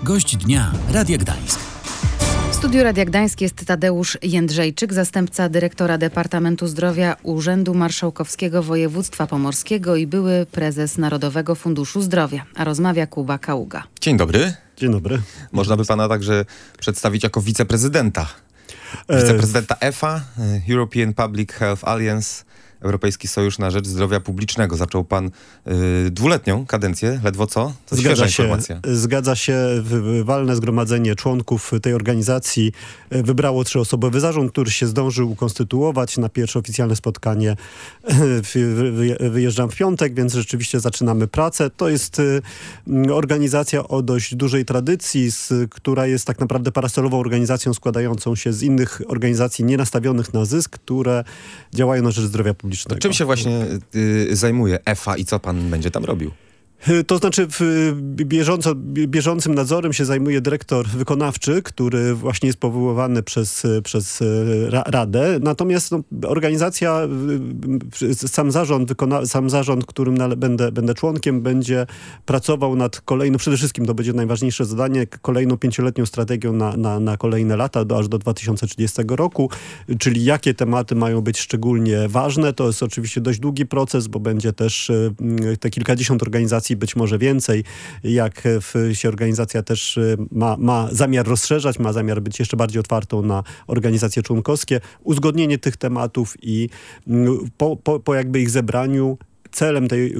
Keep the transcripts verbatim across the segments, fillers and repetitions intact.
Gość dnia Radia Gdańsk. W studiu Radia Gdańsk jest Tadeusz Jędrzejczyk, zastępca dyrektora Departamentu Zdrowia Urzędu Marszałkowskiego Województwa Pomorskiego i były prezes Narodowego Funduszu Zdrowia. A rozmawia Kuba Kaługa. Dzień dobry. Dzień dobry. Można by pana także przedstawić jako wiceprezydenta. Wiceprezydenta E F A, European Public Health Alliance, Europejski Sojusz na Rzecz Zdrowia Publicznego. Zaczął pan y, dwuletnią kadencję, ledwo co? To zgadza się, informacja. Zgadza się. Walne zgromadzenie członków tej organizacji wybrało trzyosobowy zarząd, który się zdążył ukonstytuować. Na pierwsze oficjalne spotkanie wyjeżdżam w piątek, więc rzeczywiście zaczynamy pracę. To jest organizacja o dość dużej tradycji, która jest tak naprawdę parasolową organizacją składającą się z innych organizacji nienastawionych na zysk, które działają na rzecz zdrowia publicznego. To czym się właśnie y, zajmuje E F A i co pan będzie tam robił? To znaczy w bieżąco, bieżącym nadzorem się zajmuje dyrektor wykonawczy, który właśnie jest powoływany przez, przez Radę. Natomiast no, organizacja, sam zarząd, wykona, sam zarząd, którym nale, będę, będę członkiem, będzie pracował nad kolejną, przede wszystkim to będzie najważniejsze zadanie, kolejną pięcioletnią strategią na, na, na kolejne lata, do, aż do dwa tysiące trzydziestego roku, czyli jakie tematy mają być szczególnie ważne. To jest oczywiście dość długi proces, bo będzie też te kilkadziesiąt organizacji, być może więcej, jak się organizacja też ma, ma zamiar rozszerzać, ma zamiar być jeszcze bardziej otwartą na organizacje członkowskie. Uzgodnienie tych tematów i po, po, po jakby ich zebraniu celem tej,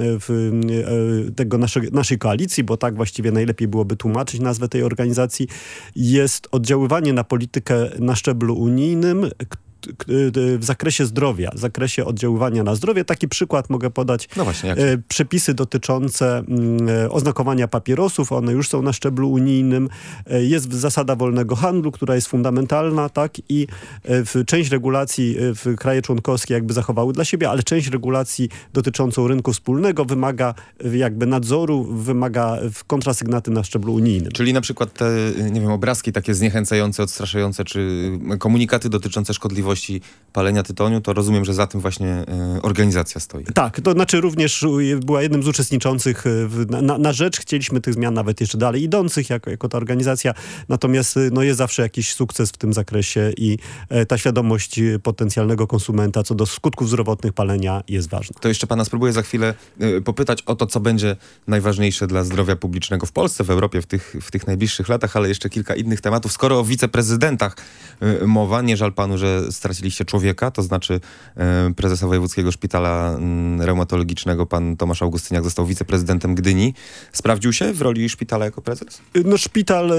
tego naszej, naszej koalicji, bo tak właściwie najlepiej byłoby tłumaczyć nazwę tej organizacji, jest oddziaływanie na politykę na szczeblu unijnym, w zakresie zdrowia, w zakresie oddziaływania na zdrowie. Taki przykład mogę podać. No właśnie, jak? Przepisy dotyczące oznakowania papierosów, one już są na szczeblu unijnym. Jest zasada wolnego handlu, która jest fundamentalna, tak? I w część regulacji w kraje członkowskie jakby zachowały dla siebie, ale część regulacji dotyczącą rynku wspólnego wymaga jakby nadzoru, wymaga kontrasygnaty na szczeblu unijnym. Czyli na przykład te, nie wiem, obrazki takie zniechęcające, odstraszające, czy komunikaty dotyczące szkodliwości palenia tytoniu, to rozumiem, że za tym właśnie y, organizacja stoi. Tak, to znaczy również była jednym z uczestniczących w, na, na rzecz. Chcieliśmy tych zmian nawet jeszcze dalej idących jako, jako ta organizacja, natomiast no, jest zawsze jakiś sukces w tym zakresie i e, ta świadomość potencjalnego konsumenta co do skutków zdrowotnych palenia jest ważna. To jeszcze pana spróbuję za chwilę y, popytać o to, co będzie najważniejsze dla zdrowia publicznego w Polsce, w Europie w tych, w tych najbliższych latach, ale jeszcze kilka innych tematów. Skoro o wiceprezydentach y, mowa, nie żal panu, że straciliście człowieka, to znaczy e, prezesa Wojewódzkiego Szpitala m, Reumatologicznego, pan Tomasz Augustyniak został wiceprezydentem Gdyni. Sprawdził się w roli szpitala jako prezes? No szpital,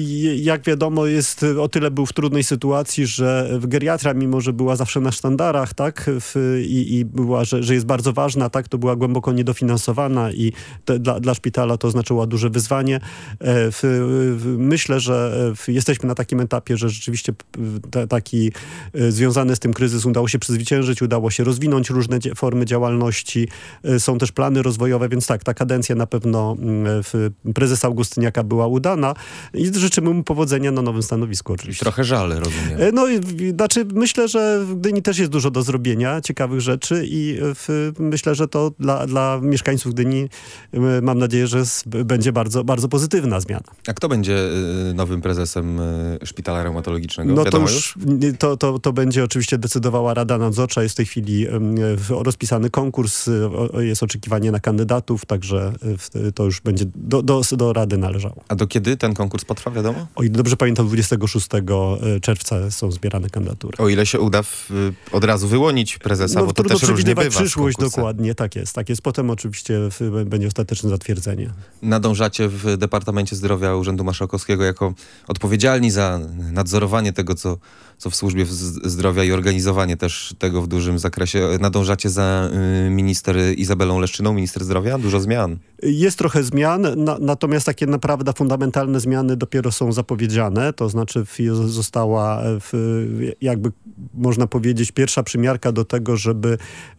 jak wiadomo, jest o tyle był w trudnej sytuacji, że geriatria, mimo że była zawsze na sztandarach, tak, w, i, i była, że, że jest bardzo ważna, tak, to była głęboko niedofinansowana i te, dla, dla szpitala to znaczyło duże wyzwanie. E, w, w, myślę, że w, jesteśmy na takim etapie, że rzeczywiście t, taki związany z tym kryzys udało się przezwyciężyć, udało się rozwinąć różne dzie- formy działalności. Są też plany rozwojowe, więc tak, ta kadencja na pewno w prezesa Augustyniaka była udana i życzymy mu powodzenia na nowym stanowisku oczywiście. Trochę żal, rozumiem. No i znaczy myślę, że w Gdyni też jest dużo do zrobienia, ciekawych rzeczy i w, myślę, że to dla, dla mieszkańców Gdyni mam nadzieję, że będzie bardzo, bardzo pozytywna zmiana. A kto będzie nowym prezesem Szpitala Reumatologicznego? No Wiadomo to już, już? To, to, to będzie oczywiście decydowała Rada Nadzorcza. Jest w tej chwili rozpisany konkurs, jest oczekiwanie na kandydatów, także to już będzie do, do, do Rady należało. A do kiedy ten konkurs potrwa, wiadomo? O ile dobrze pamiętam, dwudziestego szóstego czerwca są zbierane kandydatury. O ile się uda w, od razu wyłonić prezesa, no, bo to też różnie bywa. Przyszłość, dokładnie, tak jest, tak jest. Potem oczywiście w, będzie ostateczne zatwierdzenie. Nadążacie w Departamencie Zdrowia Urzędu Marszałkowskiego jako odpowiedzialni za nadzorowanie tego, co, co w służbie zdrowia i organizowanie też tego w dużym zakresie. Nadążacie za y, minister Izabelą Leszczyną, minister zdrowia? Dużo zmian. Jest trochę zmian, na, natomiast takie naprawdę fundamentalne zmiany dopiero są zapowiedziane. To znaczy w, została w, jakby można powiedzieć pierwsza przymiarka do tego, żeby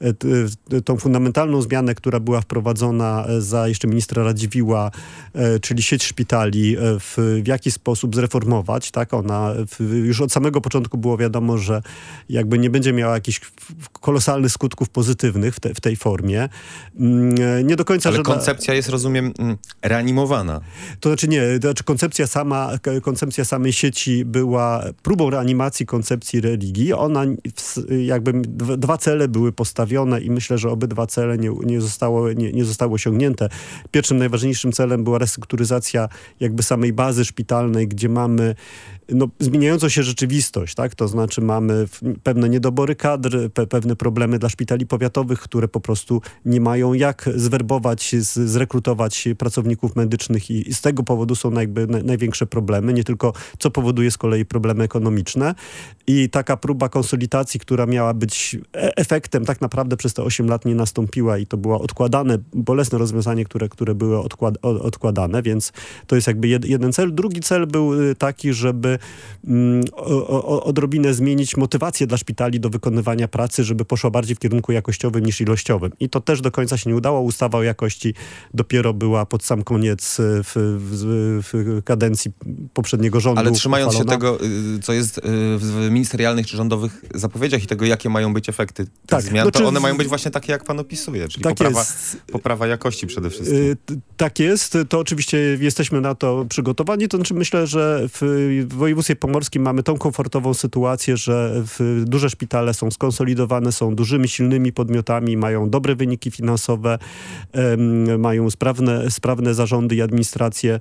t, tą fundamentalną zmianę, która była wprowadzona za jeszcze ministra Radziwiłła, czyli sieć szpitali, w, w jaki sposób zreformować. Tak, ona w, już od samego początku było wiadomo, że że jakby nie będzie miała jakichś kolosalnych skutków pozytywnych w, te, w tej formie. Nie do końca, Ale że koncepcja da... jest, rozumiem, reanimowana. To znaczy nie, to znaczy koncepcja sama, koncepcja samej sieci była próbą reanimacji koncepcji religii. Ona jakby dwa cele były postawione i myślę, że obydwa cele nie, nie, zostało, nie, nie zostały osiągnięte. Pierwszym, najważniejszym celem była restrukturyzacja jakby samej bazy szpitalnej, gdzie mamy no, zmieniającą się rzeczywistość, tak? To znaczy mamy pewne niedobory kadr, pe, pewne problemy dla szpitali powiatowych, które po prostu nie mają jak zwerbować, z, zrekrutować pracowników medycznych i, i z tego powodu są jakby na, największe problemy, nie tylko co powoduje z kolei problemy ekonomiczne. I taka próba konsolidacji, która miała być e- efektem, tak naprawdę przez te osiem lat nie nastąpiła i to było odkładane, bolesne rozwiązanie, które, które były odkład- odkładane, więc to jest jakby jed- jeden cel. Drugi cel był taki, żeby mm, o, o, odrobinę zmienić motywację dla szpitali do wykonywania pracy, żeby poszła bardziej w kierunku jakościowym niż ilościowym. I to też do końca się nie udało. Ustawa o jakości dopiero była pod sam koniec w, w, w kadencji poprzedniego rządu. Ale trzymając uchwalona. się tego, co jest w ministerialnych czy rządowych zapowiedziach i tego, jakie mają być efekty tych tak, zmian, znaczy, to one mają być właśnie takie, jak pan opisuje, czyli tak poprawa, jest. poprawa jakości przede wszystkim. Y, tak jest. To oczywiście jesteśmy na to przygotowani. To znaczy myślę, że w województwie pomorskim mamy tą komfortową sytuację, że w duże szpitale są skonsolidowane, są dużymi, silnymi podmiotami, mają dobre wyniki finansowe, em, mają sprawne, sprawne zarządy i administracje, e,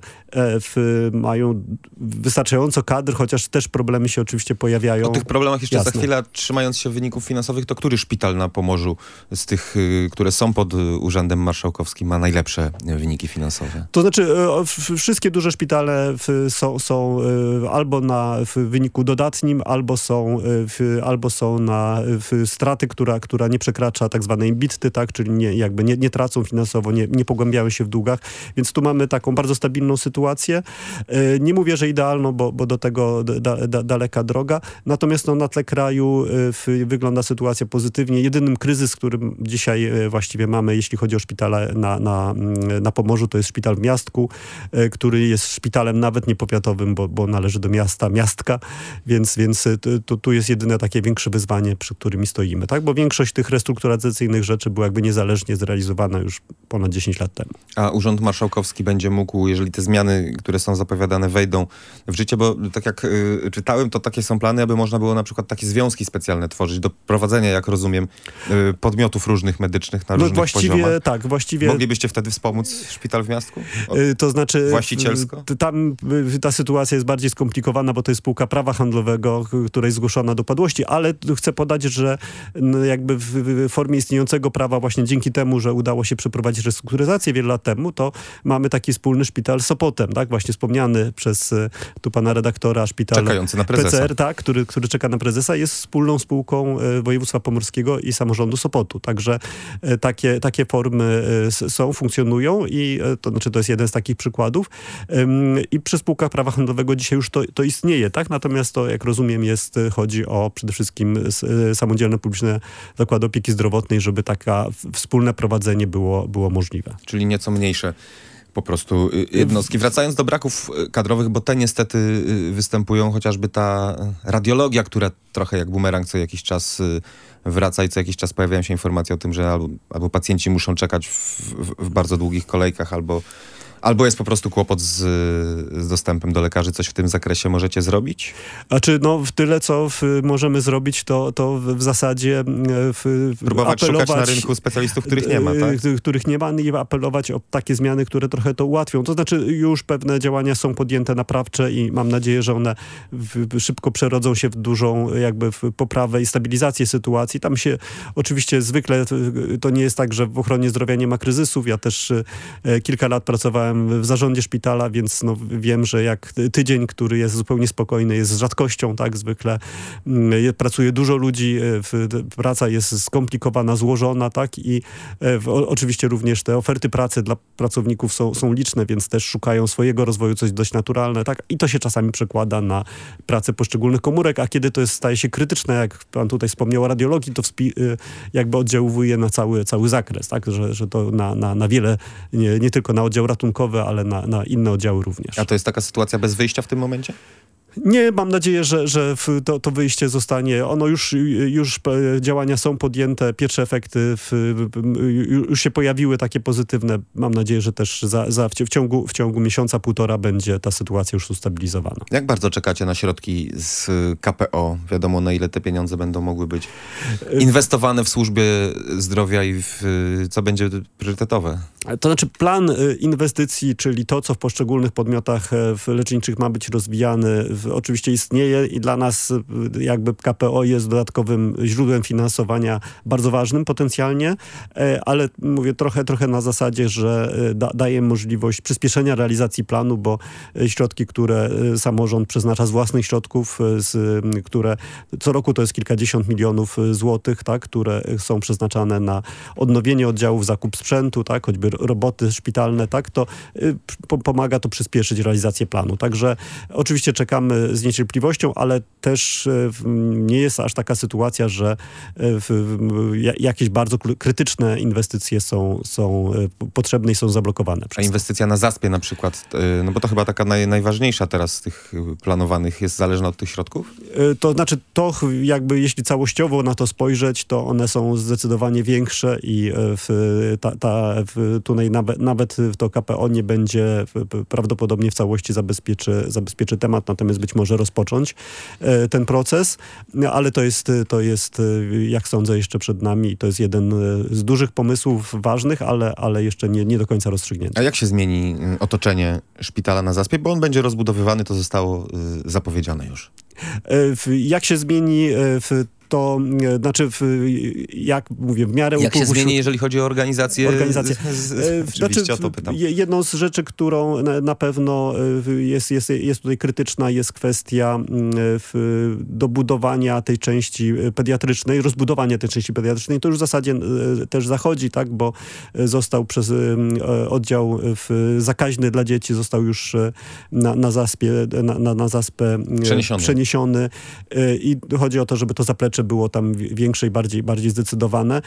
w, mają wystarczająco kadr, chociaż też problemy się oczywiście pojawiają. O tych problemach jeszcze Jasne. za chwilę, trzymając się wyników finansowych, to który szpital na Pomorzu z tych, y, które są pod Urzędem Marszałkowskim, ma najlepsze wyniki finansowe? To znaczy e, w, wszystkie duże szpitale w, są, są e, albo na w wyniku dodatnim, albo są, e, w, albo są na w straty, która, która nie przekracza tak zwanej bitty, tak, czyli nie, jakby nie, nie tracą finansowo, nie, nie pogłębiają się w długach, więc tu mamy taką bardzo stabilną sytuację. E, nie mówię, że idealną, bo, bo do tego da, da, daleka droga, natomiast no, na tle kraju e, w, wygląda sytuacja pozytywnie. Jedynym kryzys, którym dzisiaj e, właściwie mamy, jeśli chodzi o szpitale na, na, na Pomorzu, to jest szpital w Miastku, e, który jest szpitalem nawet niepowiatowym, bo, bo należy do miasta, miastka, więc, więc to, tu jest jedyne takie większe wyzwanie, przy którym stoimy, tak? Bo większość tych restrukturyzacyjnych rzeczy była jakby niezależnie zrealizowana już ponad dziesięć lat temu. A Urząd Marszałkowski będzie mógł, jeżeli te zmiany, które są zapowiadane, wejdą w życie, bo tak jak y, czytałem, to takie są plany, aby można było na przykład takie związki specjalne tworzyć do prowadzenia, jak rozumiem, y, podmiotów różnych medycznych na No różnych właściwie poziomach. tak, właściwie... Moglibyście wtedy wspomóc szpital w Miastku? O, Y, To znaczy... właścicielsko? y, Tam y, ta sytuacja jest bardziej skomplikowana, bo to jest spółka prawa handlowego, y, która jest zgłoszona do upadłości, ale chcę podać, że y, jakby w, w formie istniejącego prawa właśnie dzięki temu, że udało się przeprowadzić restrukturyzację wiele lat temu, to mamy taki wspólny szpital z Sopotem, tak? Właśnie wspomniany przez y, tu pana redaktora szpital Czekający na prezesa. P C R, tak? Który, który czeka na prezesa, jest wspólną spółką y, województwa pomorskiego i samorządu Sopotu. Także y, takie, takie formy y, są, funkcjonują i y, to znaczy to jest jeden z takich przykładów. Ym, I przy spółkach prawa handlowego dzisiaj już to, to istnieje, tak? Natomiast to, jak rozumiem, jest, chodzi o przede wszystkim y, samodzielne publiczne zakłady opieki zdrowotnej, żeby taka w, wspólne prowadzenie było, było możliwe. Czyli nieco mniejsze po prostu jednostki. Wracając do braków kadrowych, bo te niestety występują, chociażby ta radiologia, która trochę jak bumerang co jakiś czas wraca i co jakiś czas pojawiają się informacje o tym, że albo, albo pacjenci muszą czekać w, w, w bardzo długich kolejkach, albo Albo jest po prostu kłopot z, z dostępem do lekarzy. Coś w tym zakresie możecie zrobić? Znaczy, no w tyle, co w, możemy zrobić, to, to w zasadzie w, próbować apelować, szukać na rynku specjalistów, których nie ma, tak? Których nie ma i apelować o takie zmiany, które trochę to ułatwią. To znaczy, już pewne działania są podjęte naprawcze i mam nadzieję, że one w, szybko przerodzą się w dużą jakby w poprawę i stabilizację sytuacji. Tam się oczywiście zwykle, to nie jest tak, że w ochronie zdrowia nie ma kryzysów. Ja też e, kilka lat pracowałem w zarządzie szpitala, więc no, wiem, że jak tydzień, który jest zupełnie spokojny, jest rzadkością, tak, zwykle y, pracuje dużo ludzi, y, praca jest skomplikowana, złożona, tak, i y, o, oczywiście również te oferty pracy dla pracowników są, są liczne, więc też szukają swojego rozwoju, coś dość naturalne, tak, i to się czasami przekłada na pracę poszczególnych komórek, a kiedy to jest, staje się krytyczne, jak pan tutaj wspomniał o radiologii, to wspi- y, jakby oddziałuje na cały, cały zakres, tak, że, że to na, na, na wiele, nie, nie tylko na oddział ratunkowy, ale na, na inne oddziały również. A to jest taka sytuacja bez wyjścia w tym momencie? Nie, mam nadzieję, że, że to, to wyjście zostanie. Ono już, już działania są podjęte, pierwsze efekty w, już się pojawiły takie pozytywne. Mam nadzieję, że też za, za, w, ciągu, w ciągu miesiąca, półtora będzie ta sytuacja już ustabilizowana. Jak bardzo czekacie na środki z K P O? Wiadomo, na ile te pieniądze będą mogły być inwestowane w służbie zdrowia i w, co będzie priorytetowe? To znaczy plan inwestycji, czyli to, co w poszczególnych podmiotach leczniczych ma być rozwijane, oczywiście istnieje i dla nas jakby K P O jest dodatkowym źródłem finansowania bardzo ważnym potencjalnie, ale mówię trochę, trochę na zasadzie, że da, daje możliwość przyspieszenia realizacji planu, bo środki, które samorząd przeznacza z własnych środków, z, które co roku to jest kilkadziesiąt milionów złotych, tak, które są przeznaczane na odnowienie oddziałów, zakup sprzętu, tak, choćby roboty szpitalne, tak, to po, pomaga to przyspieszyć realizację planu. Także oczywiście czekamy z niecierpliwością, ale też nie jest aż taka sytuacja, że jakieś bardzo krytyczne inwestycje są, są potrzebne i są zablokowane. A inwestycja na zaspie na przykład, no bo to chyba taka naj, najważniejsza teraz z tych planowanych, jest zależna od tych środków? To znaczy to jakby jeśli całościowo na to spojrzeć, to one są zdecydowanie większe i w, ta, ta, w, tutaj nawet, nawet to K P O nie będzie prawdopodobnie w całości zabezpieczy, zabezpieczy temat, natomiast być może rozpocząć e, ten proces, ale to jest, to jest, jak sądzę, jeszcze przed nami i to jest jeden z dużych pomysłów ważnych, ale, ale jeszcze nie, nie do końca rozstrzygnięty. A jak się zmieni otoczenie szpitala na Zaspie? Bo on będzie rozbudowywany, to zostało y, zapowiedziane już. E, jak się zmieni e, w to znaczy, w, jak mówię, w miarę... Jak się zmieni, jeżeli chodzi o organizację? organizację. Z, z, oczywiście znaczy, o to pytam. Jedną z rzeczy, którą na, na pewno jest, jest, jest tutaj krytyczna, jest kwestia w, dobudowania tej części pediatrycznej, rozbudowania tej części pediatrycznej. To już w zasadzie też zachodzi, tak, bo został przez oddział w, zakaźny dla dzieci, został już na, na zaspie, na, na, na zaspę przeniesiony. przeniesiony i chodzi o to, żeby to zaplecze było tam większe i bardziej, bardziej zdecydowane.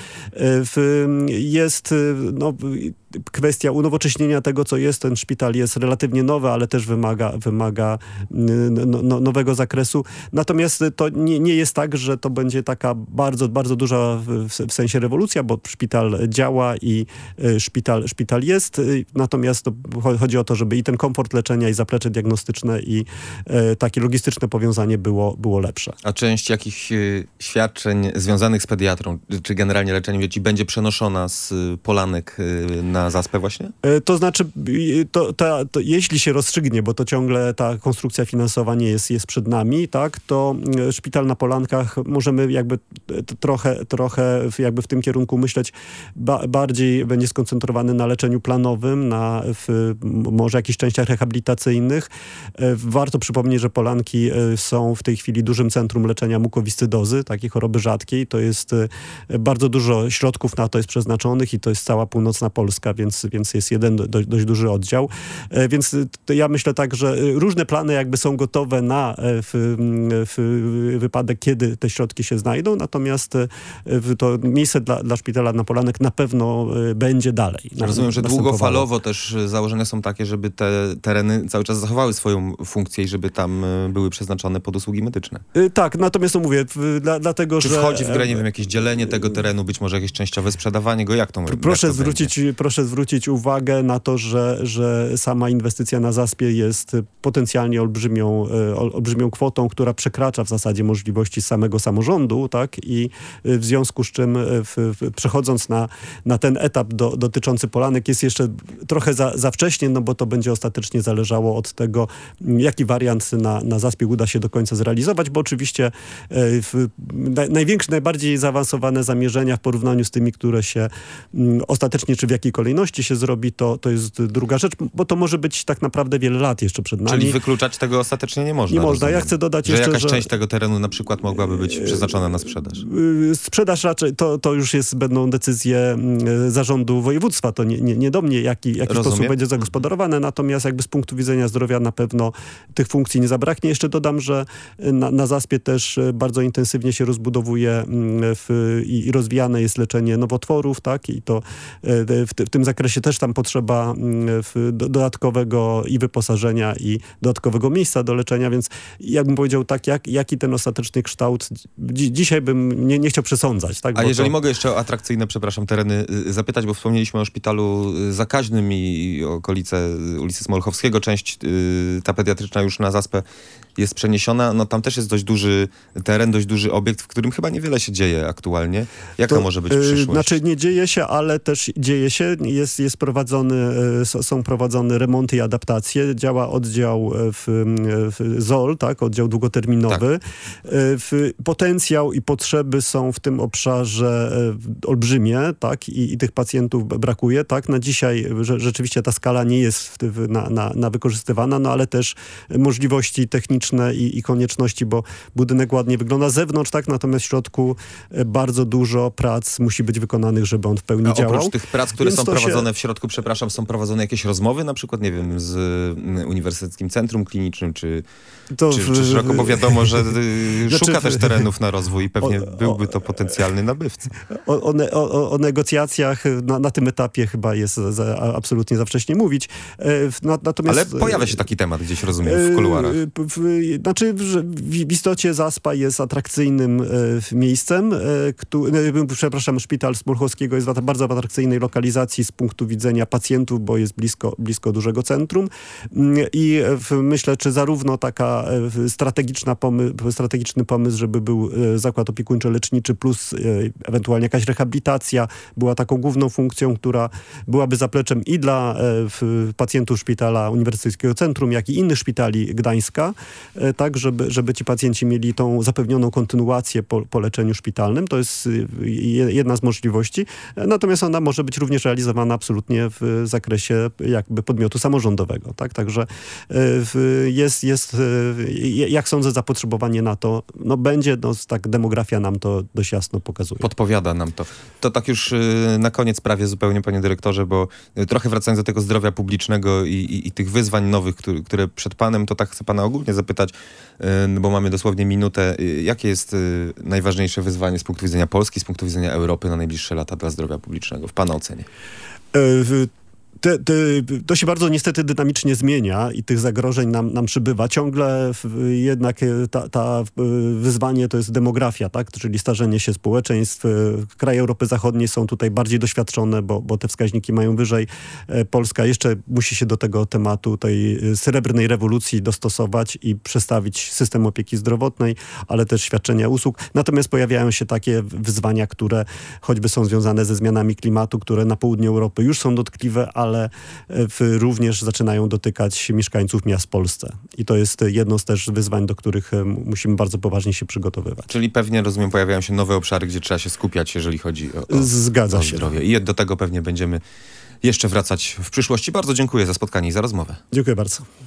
Jest no, kwestia unowocześnienia tego, co jest. Ten szpital jest relatywnie nowy, ale też wymaga, wymaga no, no, nowego zakresu. Natomiast to nie, nie jest tak, że to będzie taka bardzo, bardzo duża w, w sensie rewolucja, bo szpital działa i szpital, szpital jest. Natomiast to chodzi o to, żeby i ten komfort leczenia, i zaplecze diagnostyczne, i e, takie logistyczne powiązanie było, było lepsze. A część jakichś y, świadczeń związanych z pediatrą, czy generalnie leczeniem dzieci będzie przenoszona z y, Polanek y, na Zaspę właśnie? To znaczy, to, to, to, jeśli się rozstrzygnie, bo to ciągle ta konstrukcja finansowa nie jest, jest przed nami, tak, to szpital na Polankach możemy jakby trochę, trochę jakby w tym kierunku myśleć, ba, bardziej będzie skoncentrowany na leczeniu planowym, na w, może jakichś częściach rehabilitacyjnych. Warto przypomnieć, że Polanki są w tej chwili dużym centrum leczenia mukowiscydozy, takiej choroby rzadkiej. To jest bardzo dużo środków na to jest przeznaczonych i to jest cała północna Polska, więc, więc jest jeden do, dość duży oddział. E, więc ja myślę tak, że różne plany jakby są gotowe na w, w wypadek, kiedy te środki się znajdą, natomiast w to miejsce dla, dla szpitala na Polanek na pewno będzie dalej. Rozumiem, że długofalowo też założenia są takie, żeby te tereny cały czas zachowały swoją funkcję i żeby tam były przeznaczone pod usługi medyczne. E, tak, natomiast no mówię, w, dla, dlatego, Czy że... Czy wchodzi w grę, nie wiem, jakieś dzielenie tego terenu, być może jakieś częściowe sprzedawanie go? Jak to Proszę jak to zwrócić, proszę zwrócić uwagę na to, że, że sama inwestycja na Zaspie jest potencjalnie olbrzymią, olbrzymią kwotą, która przekracza w zasadzie możliwości samego samorządu, tak? I w związku z czym w, w, przechodząc na, na ten etap do, dotyczący Polanek jest jeszcze trochę za, za wcześnie, no bo to będzie ostatecznie zależało od tego, jaki wariant na, na Zaspie uda się do końca zrealizować, bo oczywiście w, na, największe, najbardziej zaawansowane zamierzenia w porównaniu z tymi, które się m, ostatecznie, czy w jakiej kolejności się zrobi, to, to jest druga rzecz, bo to może być tak naprawdę wiele lat jeszcze przed nami. Czyli wykluczać tego ostatecznie nie można. Nie można. Rozumiem. Ja chcę dodać że jeszcze, jakaś że... część tego terenu na przykład mogłaby być przeznaczona na sprzedaż. Sprzedaż raczej, to, to już jest, będą decyzje zarządu województwa, to nie, nie, nie do mnie, jaki, jaki sposób będzie zagospodarowane, natomiast jakby z punktu widzenia zdrowia na pewno tych funkcji nie zabraknie. Jeszcze dodam, że na, na Zaspie też bardzo intensywnie się rozbudowuje w, i, i rozwijane jest leczenie nowotworów, tak, i to w, w tym zakresie też tam potrzeba w, do, dodatkowego i wyposażenia, i dodatkowego miejsca do leczenia, więc jakbym powiedział tak, jak, jaki ten ostateczny kształt, dzi, dzisiaj bym nie, nie chciał przesądzać. Tak? A Bo jeżeli to... mogę jeszcze o atrakcyjne, przepraszam, tereny y, zapytać, bo wspomnieliśmy o szpitalu zakaźnym i, i okolice ulicy Smolchowskiego, część y, ta pediatryczna już na Zaspę jest przeniesiona, no tam też jest dość duży teren, dość duży obiekt, w którym chyba niewiele się dzieje aktualnie. Jaka to, może być przyszłość? Znaczy nie dzieje się, ale też dzieje się. Jest, jest prowadzony, są prowadzone remonty i adaptacje. Działa oddział w, w Z O L, tak, oddział długoterminowy. Tak. W, potencjał i potrzeby są w tym obszarze olbrzymie, tak, i, i tych pacjentów brakuje, tak. Na dzisiaj że, rzeczywiście ta skala nie jest w, w, na, na, na wykorzystywana, no ale też możliwości techniczne I, i konieczności, bo budynek ładnie wygląda z zewnątrz, tak, natomiast w środku bardzo dużo prac musi być wykonanych, żeby on w pełni A działał. oprócz tych prac, które Więc są to prowadzone się... w środku, przepraszam, są prowadzone jakieś rozmowy, na przykład, nie wiem, z Uniwersyteckim Centrum Klinicznym, czy, To czy, w... czy szeroko, bo wiadomo, że znaczy, szuka też terenów na rozwój i pewnie o, byłby to potencjalny nabywca. O, o, o, o negocjacjach na, na tym etapie chyba jest za, absolutnie za wcześnie mówić. Natomiast, Ale pojawia się taki temat gdzieś, rozumiem, w kuluarach. W, w, znaczy, że w, w istocie Zaspa jest atrakcyjnym e, miejscem. E, ktu, e, przepraszam, szpital Smolchowskiego jest w bardzo atrakcyjnej lokalizacji z punktu widzenia pacjentów, bo jest blisko, blisko dużego centrum. I w, myślę, czy zarówno taka e, strategiczna pomy, strategiczny pomysł, żeby był e, zakład opiekuńczo-leczniczy plus e, ewentualnie jakaś rehabilitacja była taką główną funkcją, która byłaby zapleczem i dla e, w, pacjentów szpitala Uniwersyteckiego Centrum, jak i innych szpitali Gdańska, e, tak, żeby, żeby ci pacjenci mieli tą zapewnioną kontynuację po, po leczeniu szpitalnym. To jest jedna z możliwości. Natomiast ona może być również realizowana absolutnie w zakresie jakby podmiotu samorządowego. Tak? Także jest, jest, jak sądzę, zapotrzebowanie na to, no będzie, no tak demografia nam to dość jasno pokazuje. Podpowiada nam to. To tak już na koniec prawie zupełnie, panie dyrektorze, bo trochę wracając do tego zdrowia publicznego i, i, i tych wyzwań nowych, które, które przed panem, to tak chcę pana ogólnie zapytać, bo mamy dosłownie minutę. Jakie jest najważniejsze wyzwanie z punktu widzenia Polski, z punktu widzenia Europy na najbliższe lata dla zdrowia publicznego, w pana ocenie? Y Te, te, to się bardzo niestety dynamicznie zmienia i tych zagrożeń nam, nam przybywa. Ciągle w, jednak ta, ta wyzwanie to jest demografia, tak? Czyli starzenie się społeczeństw. Kraje Europy Zachodniej są tutaj bardziej doświadczone, bo, bo te wskaźniki mają wyżej. Polska jeszcze musi się do tego tematu tej srebrnej rewolucji dostosować i przestawić system opieki zdrowotnej, ale też świadczenia usług. Natomiast pojawiają się takie wyzwania, które choćby są związane ze zmianami klimatu, które na południu Europy już są dotkliwe, ale ale w, również zaczynają dotykać mieszkańców miast w Polsce. I to jest jedno z też wyzwań, do których musimy bardzo poważnie się przygotowywać. Czyli pewnie, rozumiem, pojawiają się nowe obszary, gdzie trzeba się skupiać, jeżeli chodzi o, o, Zgadza o się. zdrowie. I do tego pewnie będziemy jeszcze wracać w przyszłości. Bardzo dziękuję za spotkanie i za rozmowę. Dziękuję bardzo.